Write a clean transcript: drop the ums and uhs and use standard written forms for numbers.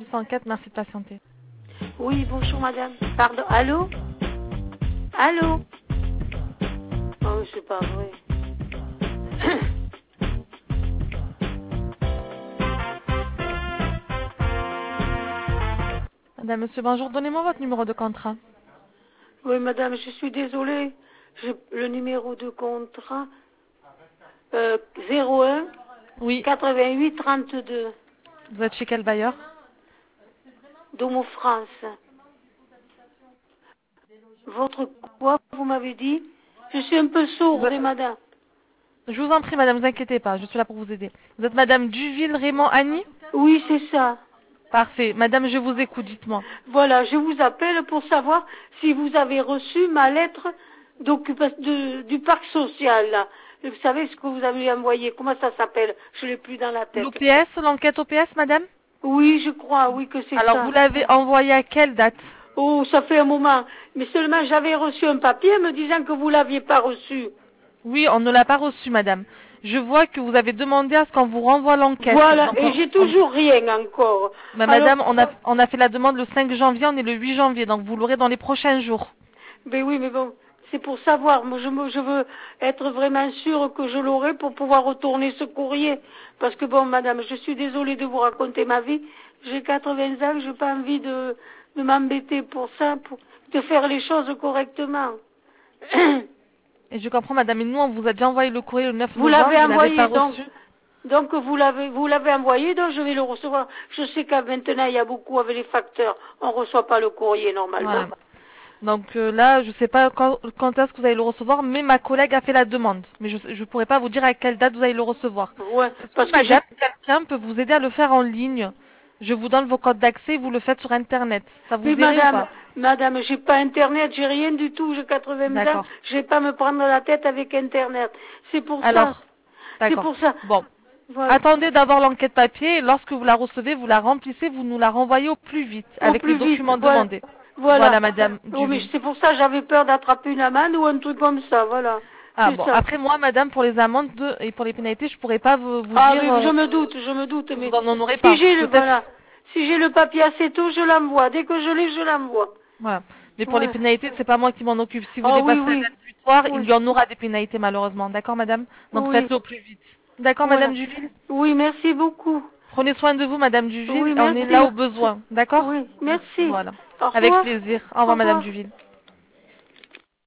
204. Merci de patienter. Oui, bonjour madame. Pardon, allô? Allô? Oh, c'est pas vrai. Madame, monsieur, bonjour. Donnez-moi votre numéro de contrat. Oui, madame, je suis désolée. Le numéro de contrat 01 Oui. 88 32 Vous êtes chez quel bailleur? Domo France. Votre quoi, vous m'avez dit? Je suis un peu sourde, madame. Je vous en prie, madame, ne vous inquiétez pas. Je suis là pour vous aider. Vous êtes madame Duville Raymond Annie? Oui, c'est ça. Parfait. Madame, je vous écoute, dites-moi. Voilà, je vous appelle pour savoir si vous avez reçu ma lettre du parc social, là. Vous savez ce que vous avez envoyé, comment ça s'appelle? Je l'ai plus dans la tête. L'OPS, l'enquête OPS, madame? Oui, je crois, oui que c'est ça. Alors, vous l'avez envoyé à quelle date? Oh, ça fait un moment. Mais seulement j'avais reçu un papier me disant que vous l'aviez pas reçu. Oui, on ne l'a pas reçu, madame. Je vois que vous avez demandé à ce qu'on vous renvoie l'enquête. Voilà, Donc, et j'ai toujours rien encore. Mais Alors, madame, on a fait la demande le 5 janvier, on est le 8 janvier, donc vous l'aurez dans les prochains jours. Ben oui, mais bon, c'est pour savoir. Moi, je veux être vraiment sûre que je l'aurai pour pouvoir retourner ce courrier. Parce que bon, madame, je suis désolée de vous raconter ma vie. J'ai 80 ans, j'ai pas envie de m'embêter pour ça, de faire les choses correctement. Et je comprends, madame, et nous, on vous a déjà envoyé le courrier le 9 Vous novembre, l'avez vous l'avez pas envoyé, reçu. donc vous l'avez envoyé, donc je vais le recevoir. Je sais qu'à maintenant, il y a beaucoup avec les facteurs. On reçoit pas le courrier normalement. Voilà. Donc là, je ne sais pas quand est-ce que vous allez le recevoir, mais ma collègue a fait la demande. Mais je ne pourrais pas vous dire à quelle date vous allez le recevoir. Ouais, parce que Madame, quelqu'un peut vous aider à le faire en ligne. Je vous donne vos codes d'accès, vous le faites sur Internet. Ça vous mais irait ou pas? madame, j'ai pas Internet, j'ai rien du tout, j'ai 80 ans, D'accord. je vais pas me prendre la tête avec Internet. C'est pour ça. Alors, C'est d'accord. pour ça. Bon. Voilà. Attendez d'avoir l'enquête papier et lorsque vous la recevez, vous la remplissez, vous nous la renvoyez au plus vite avec les documents demandés. Voilà, madame Oh, mais Duville. c'est pour ça que j'avais peur d'attraper une amende ou un truc comme ça, voilà. Ah C'est bon, ça. après moi, madame, pour les amendes et pour les pénalités, je pourrais pas vous Ah, dire... mais je me doute, mais vous en aurez si pas. j'ai Peut-être... si j'ai le papier assez tôt, je l'envoie. Dès que je l'ai, je l'envoie. Voilà. Mais pour les Voilà. pénalités, c'est pas moi qui m'en occupe. Si vous Ah oui, dépassez la oui. date butoir, Oui. il y en aura des pénalités malheureusement. D'accord, madame? Donc Oui. faites-le au plus vite. D'accord, Voilà. madame Duville? Oui, merci beaucoup. Prenez soin de vous, madame Duville. Oui, On est merci. là au besoin. D'accord? Oui, merci. Voilà. Au Avec revoir. plaisir. Au Au revoir, madame revoir. Duville.